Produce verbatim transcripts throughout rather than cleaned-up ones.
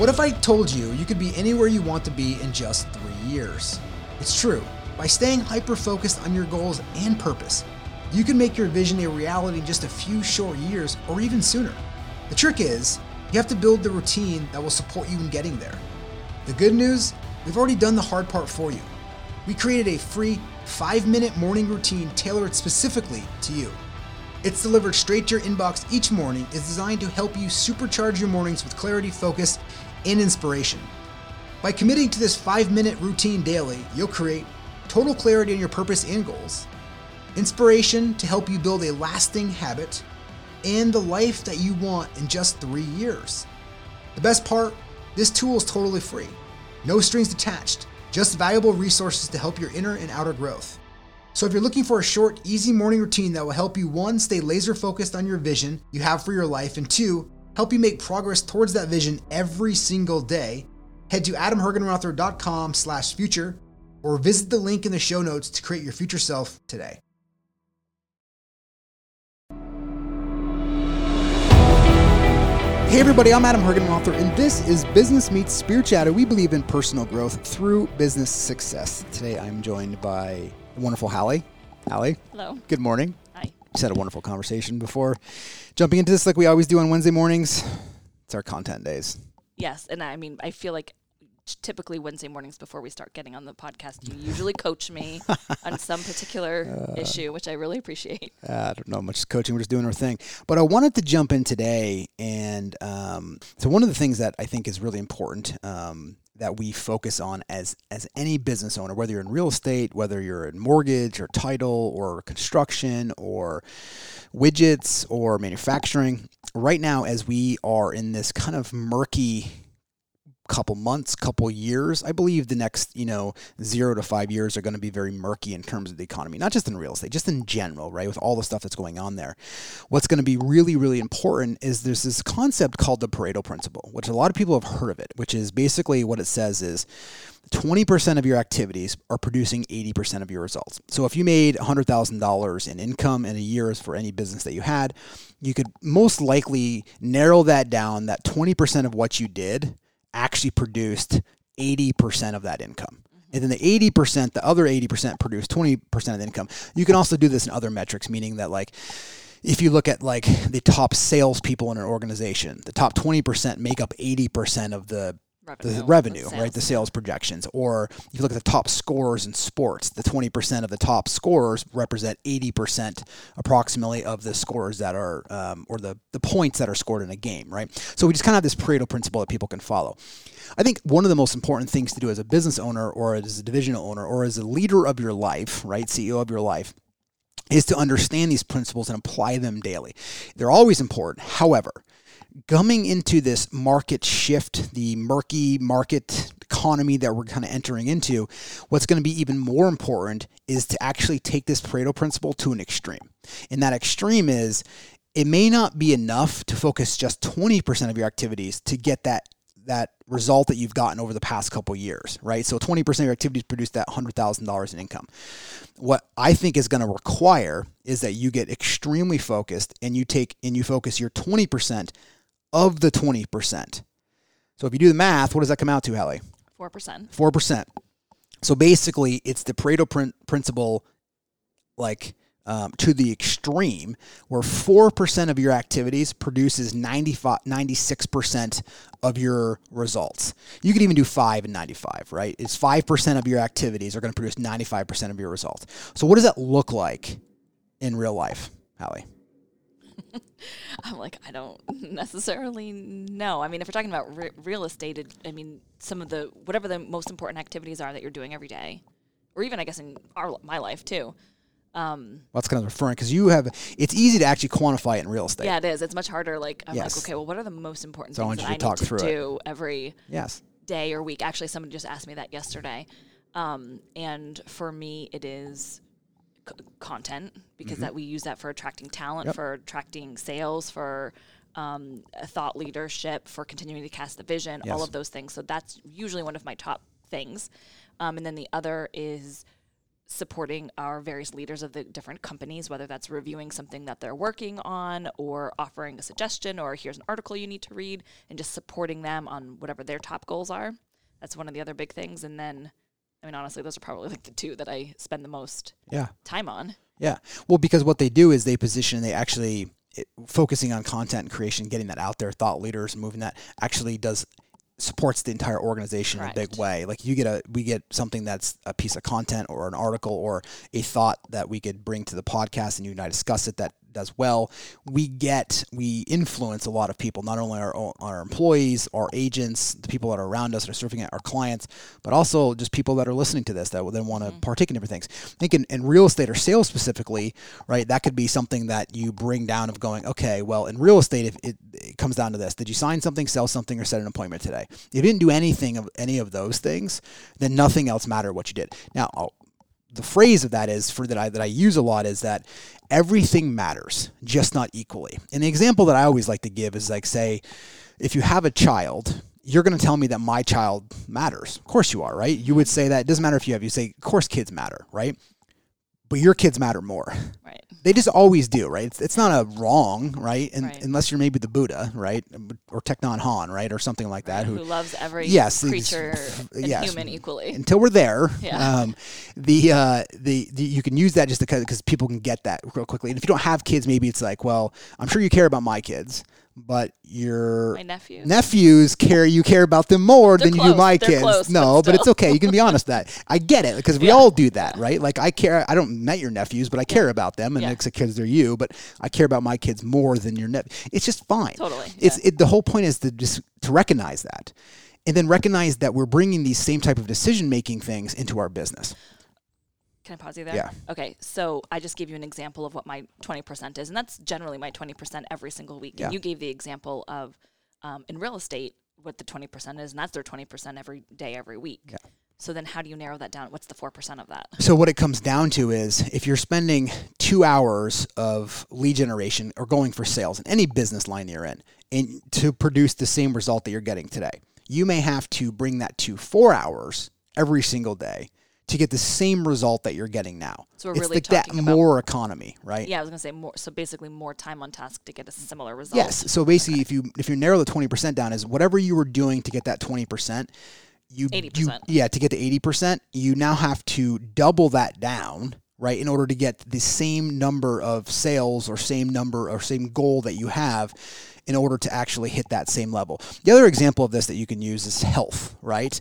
What if I told you you could be anywhere you want to be in just three years? It's true. By staying hyper-focused on your goals and purpose, you can make your vision a reality in just a few short years or even sooner. The trick is, you have to build the routine that will support you in getting there. The good news, we've already done the hard part for you. We created a free five-minute morning routine tailored specifically to you. It's delivered straight to your inbox each morning, is designed to help you supercharge your mornings with clarity, focus, and inspiration. By committing to this five-minute routine daily, you'll create total clarity on your purpose and goals, inspiration to help you build a lasting habit, and the life that you want in just three years. The best part, this tool is totally free. No strings attached, just valuable resources to help your inner and outer growth. So if you're looking for a short, easy morning routine that will help you, one, stay laser focused on your vision you have for your life, and two, help you make progress towards that vision every single day, head to adamhergenrother.com slash future or visit the link in the show notes to create your future self today. Hey everybody, I'm Adam Hergenrother, and this is Business Meets Spirituality. We believe in personal growth through business success. Today I'm joined by the wonderful Hallie. Hallie. Hello. Good morning. Hi. Just had a wonderful conversation before jumping into this like we always do on Wednesday mornings. It's our content days. Yes, and I mean, I feel like typically Wednesday mornings before we start getting on the podcast, you usually coach me on some particular uh, issue, which I really appreciate. Uh, I don't know much coaching. We're just doing our thing. But I wanted to jump in today. And um, so one of the things that I think is really important um, that we focus on as as any business owner, whether you're in real estate, whether you're in mortgage or title or construction or widgets or manufacturing, right now as we are in this kind of murky couple months, couple years, I believe the next, you know, zero to five years are going to be very murky in terms of the economy, not just in real estate, just in general, right? With all the stuff that's going on there. What's going to be really, really important is there's this concept called the Pareto principle, which a lot of people have heard of it, which is basically what it says is twenty percent of your activities are producing eighty percent of your results. So if you made one hundred thousand dollars in income in a year for any business that you had, you could most likely narrow that down, that twenty percent of what you did actually produced eighty percent of that income. And then the eighty percent, the other eighty percent produced twenty percent of the income. You can also do this in other metrics, meaning that like, if you look at like the top salespeople in an organization, the top twenty percent make up eighty percent of the revenue, the revenue, the right? The sales projections. Or if you look at the top scorers in sports, the twenty percent of the top scorers represent eighty percent approximately of the scores that are, um, or the, the points that are scored in a game, right? So we just kind of have this Pareto principle that people can follow. I think one of the most important things to do as a business owner or as a divisional owner or as a leader of your life, right? C E O of your life, is to understand these principles and apply them daily. They're always important. However, coming into this market shift, the murky market economy that we're kind of entering into, what's going to be even more important is to actually take this Pareto principle to an extreme. And that extreme is, it may not be enough to focus just twenty percent of your activities to get that that result that you've gotten over the past couple years, right? So twenty percent of your activities produce that one hundred thousand dollars in income. What I think is going to require is that you get extremely focused and you take and you focus your twenty percent of the twenty percent. So if you do the math, what does that come out to, Hallie? four percent. four percent. So basically, it's the Pareto prin- principle, like um, to the extreme, where four percent of your activities produces ninety-five, ninety-six percent of your results. You could even do five and ninety-five, right? It's five percent of your activities are going to produce ninety-five percent of your results. So what does that look like in real life, Hallie? I'm like, I don't necessarily know. I mean, if we're talking about re- real estate, it, I mean, some of the, whatever the most important activities are that you're doing every day, or even I guess in our my life too. Um, well, that's kind of referring, because you have, it's easy to actually quantify it in real estate. Yeah, it is. It's much harder. Like, I'm yes. like, okay, well, what are the most important so things I that I to need to do it. every yes. day or week? Actually, somebody just asked me that yesterday. Um, and for me, it is c- content, because mm-hmm. that we use that for attracting talent, yep. for attracting sales, for um, thought leadership, for continuing to cast the vision, yes. all of those things. So that's usually one of my top things. Um, and then the other is supporting our various leaders of the different companies, whether that's reviewing something that they're working on or offering a suggestion or here's an article you need to read, and just supporting them on whatever their top goals are. That's one of the other big things. And then, I mean, honestly, those are probably like the two that I spend the most yeah. time on. Yeah. Well, because what they do is they position, they actually, it, focusing on content creation, getting that out there, thought leaders, moving that actually does supports the entire organization Correct. In a big way. Like you get a, we get something that's a piece of content or an article or a thought that we could bring to the podcast and you and I discuss it that does well. We get, we influence a lot of people, not only our our employees, our agents, the people that are around us that are serving it, our clients, but also just people that are listening to this that will then want to mm-hmm. partake in different things. I think in, in real estate or sales specifically, right, that could be something that you bring down of going, okay, well, in real estate, if it, it comes down to this, did you sign something, sell something, or set an appointment today? If you didn't do anything of any of those things, then nothing else mattered what you did. Now, I'll, the phrase of that is for that I that I use a lot is that everything matters, just not equally. And the example that I always like to give is like, say, if you have a child, you're going to tell me that my child matters. Of course you are, right? You would say that it doesn't matter if you have, you say, of course kids matter, right? But your kids matter more. Right. They just always do, right? It's, it's not a wrong, right? And right. unless you're maybe the Buddha, right? Or Thich Nhat Hanh, right? Or something like that. Right. Who, who loves every yes, creature and yes. human equally. Until we're there, yeah. um, the, uh, the the you can use that just because because people can get that real quickly. And if you don't have kids, maybe it's like, well, I'm sure you care about my kids, but your my nephews. nephews care you care about them more They're than close. you do my They're kids. Close, no, but, but it's okay. You can be honest with that. I get it because we yeah. all do that, right? Like I care. I don't met your nephews, but I care yeah. about them, and yeah. it's because they're you. But I care about my kids more than your nephew. It's just fine. Totally. It's yeah. it. The whole point is to just to recognize that, and then recognize that we're bringing these same type of decision making things into our business. Can I pause you there? Yeah. Okay, so I just gave you an example of what my twenty percent is, and that's generally my twenty percent every single week. Yeah. And you gave the example of um, in real estate what the twenty percent is, and that's their twenty percent every day, every week. Yeah. So then how do you narrow that down? What's the four percent of that? So what it comes down to is if you're spending two hours of lead generation or going for sales in any business line you're in, and to produce the same result that you're getting today, you may have to bring that to four hours every single day to get the same result that you're getting now. So we're it's really like that talking about more economy, right? Yeah, I was gonna say more. So basically, more time on task to get a similar result. Yes. So basically, okay. if you if you narrow the twenty percent down, is whatever you were doing to get that twenty percent, you eighty percent. You, yeah, to get to eighty percent, you now have to double that down, right, in order to get the same number of sales or same number or same goal that you have in order to actually hit that same level. The other example of this that you can use is health, right?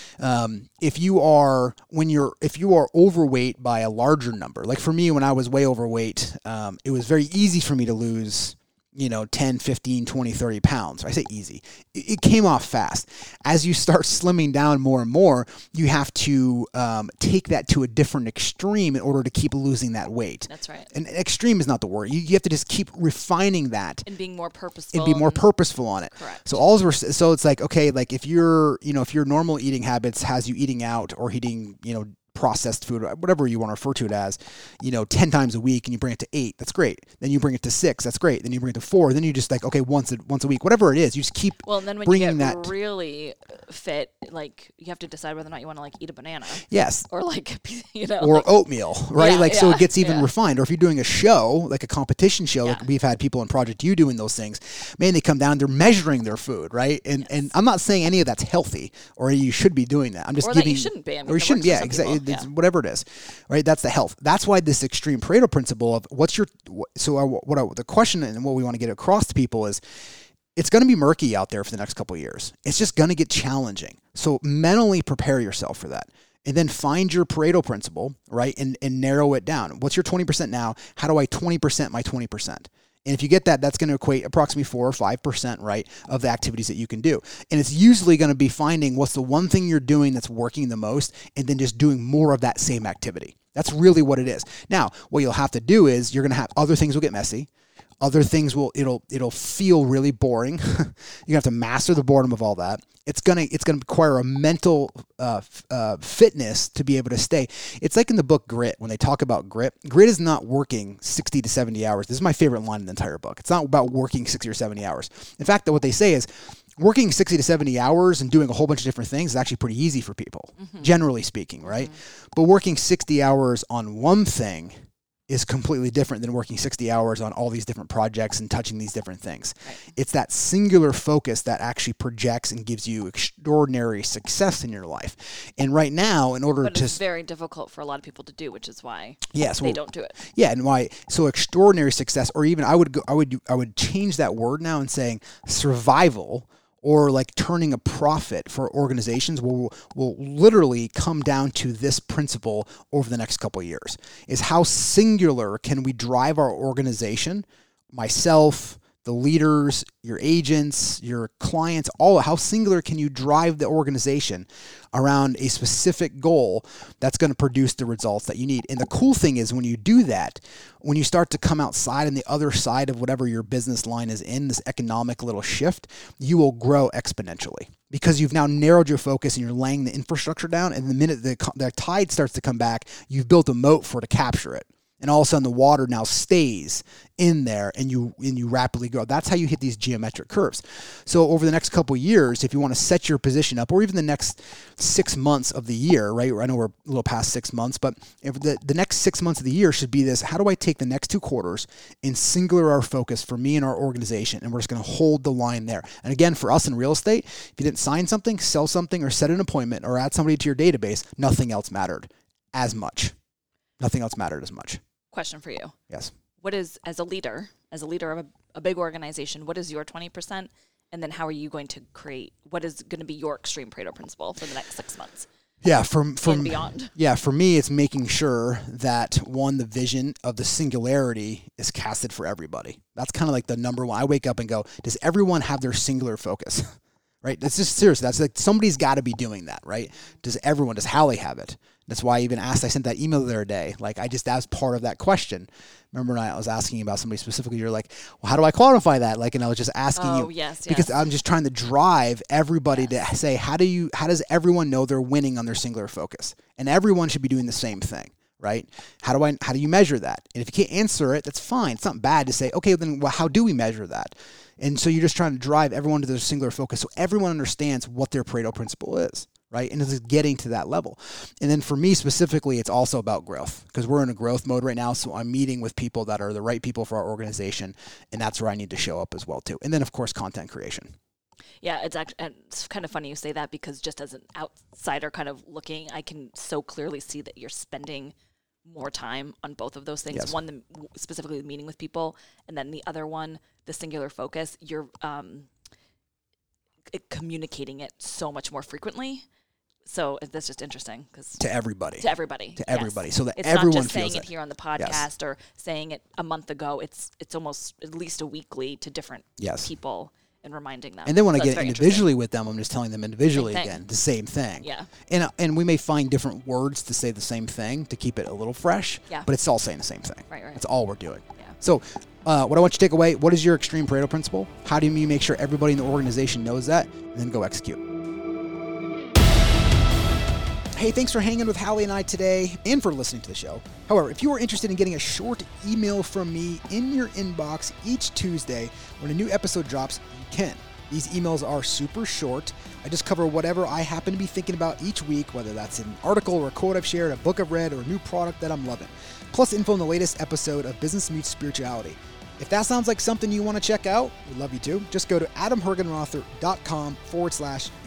Um, if you are, when you're, if you are overweight by a larger number, like for me, when I was way overweight, um, it was very easy for me to lose, you know, ten, fifteen, twenty, thirty pounds. I say easy. It came off fast. As you start slimming down more and more, you have to um, take that to a different extreme in order to keep losing that weight. That's right. And extreme is not the word. You, you have to just keep refining that. And being more purposeful. And be more purposeful on it. Correct. So all we're, so it's like, okay, like if you're, you know, if your normal eating habits has you eating out or eating, you know, processed food, whatever you want to refer to it as, you know, ten times a week, and you bring it to eight, that's great. Then you bring it to six, that's great. Then you bring it to four. Then you just like, okay, once a, once a week, whatever it is, you just keep well, and then when bringing you get that. really fit, like you have to decide whether or not you want to like eat a banana. Yes. Or like, you know. Or like, oatmeal, right? Yeah, like, yeah, so it gets even yeah. refined. Or if you're doing a show, like a competition show, yeah. like we've had people in Project U doing those things, man, they come down, they're measuring their food, right? And yes. and I'm not saying any of that's healthy or you should be doing that. I'm just or giving. That you shouldn't be. I mean, or you shouldn't, yeah, exactly. People, it's yeah. whatever it is. Right, that's the health. That's why this extreme Pareto principle of what's your so I, what I, the question and what we want to get across to people is it's going to be murky out there for the next couple of years. It's just going to get challenging. So mentally prepare yourself for that, and then find your Pareto principle, right, and and narrow it down. What's your twenty percent now? How do I twenty percent my twenty percent? And if you get that, that's going to equate approximately four or five percent, right, of the activities that you can do. And it's usually going to be finding what's the one thing you're doing that's working the most, and then just doing more of that same activity. That's really what it is. Now, what you'll have to do is you're going to have other things will get messy. Other things will it'll it'll feel really boring. You have to master the boredom of all that. It's gonna it's gonna require a mental uh, f- uh, fitness to be able to stay. It's like in the book Grit when they talk about grit. Grit is not working sixty to seventy hours. This is my favorite line in the entire book. It's not about working sixty or seventy hours. In fact, what they say is working sixty to seventy hours and doing a whole bunch of different things is actually pretty easy for people, mm-hmm. generally speaking, right? Mm-hmm. But working sixty hours on one thing is completely different than working sixty hours on all these different projects and touching these different things. Right. It's that singular focus that actually projects and gives you extraordinary success in your life. And right now, in order but to... it's very difficult for a lot of people to do, which is why yeah, so, they don't do it. Yeah, and why... So extraordinary success, or even I would go, I would I would change that word now and saying survival, or like turning a profit for organizations will will literally come down to this principle over the next couple of years, is how singular can we drive our organization, myself, the leaders, your agents, your clients, all how singular can you drive the organization around a specific goal that's going to produce the results that you need. And the cool thing is when you do that, when you start to come outside on the other side of whatever your business line is in, this economic little shift, you will grow exponentially because you've now narrowed your focus and you're laying the infrastructure down. And the minute the, the tide starts to come back, you've built a moat for it to capture it. And all of a sudden the water now stays in there and you and you rapidly grow. That's how you hit these geometric curves. So over the next couple of years, if you want to set your position up, or even the next six months of the year, right? I know we're a little past six months, but if the, the next six months of the year should be this: how do I take the next two quarters and singular our focus for me and our organization? And we're just going to hold the line there. And again, for us in real estate, if you didn't sign something, sell something, or set an appointment, or add somebody to your database, nothing else mattered as much. Nothing else mattered as much. Question for you. Yes. What is, as a leader, as a leader of a, a big organization, what is your twenty percent? And then how are you going to create, what is going to be your extreme Pareto principle for the next six months? Yeah, from from and beyond. Yeah, for me, it's making sure that one, the vision of the singularity is casted for everybody. That's kind of like the number one. I wake up and go, does everyone have their singular focus? Right? That's just serious. That's like somebody's got to be doing that, right? Does everyone, does Hallie have it? That's why I even asked, I sent that email the other day. Like, I just, that was part of that question. Remember when I was asking about somebody specifically, you're like, well, how do I quantify that? Like, and I was just asking oh, you. Yes, because yes. I'm just trying to drive everybody yes. to say, how do you, how does everyone know they're winning on their singular focus? And everyone should be doing the same thing, right? How do I, how do you measure that? And if you can't answer it, that's fine. It's not bad to say, okay, then well, how do we measure that? And so you're just trying to drive everyone to their singular focus so everyone understands what their Pareto principle is, right? And it's getting to that level. And then for me specifically, it's also about growth because we're in a growth mode right now. So I'm meeting with people that are the right people for our organization. And that's where I need to show up as well too. And then of course, content creation. Yeah, it's actually, it's kind of funny you say that because just as an outsider kind of looking, I can so clearly see that you're spending more time on both of those things. Yes. One, the, specifically the meeting with people, and then the other one, the singular focus. You're um, it, communicating it so much more frequently. So that's just interesting because to everybody, to everybody, to everybody, yes. so that it's everyone not just feels saying it it here on the podcast yes. or saying it a month ago. It's it's almost at least a weekly to different yes. people. And reminding them. And then when so I get individually with them, I'm just telling them individually again, the same thing. Yeah. And and we may find different words to say the same thing to keep it a little fresh, yeah. but it's all saying the same thing. Right, right. That's all we're doing. Yeah. So uh, what I want you to take away, what is your extreme Pareto principle? How do you make sure everybody in the organization knows that? And then go execute. Hey, thanks for hanging with Hallie and I today and for listening to the show. However, if you are interested in getting a short email from me in your inbox each Tuesday when a new episode drops, you can. These emails are super short. I just cover whatever I happen to be thinking about each week, whether that's an article or a quote I've shared, a book I've read, or a new product that I'm loving. Plus info on the latest episode of Business Meets Spirituality. If that sounds like something you want to check out, we'd love you to. Just go to adamhergenrother.com forward slash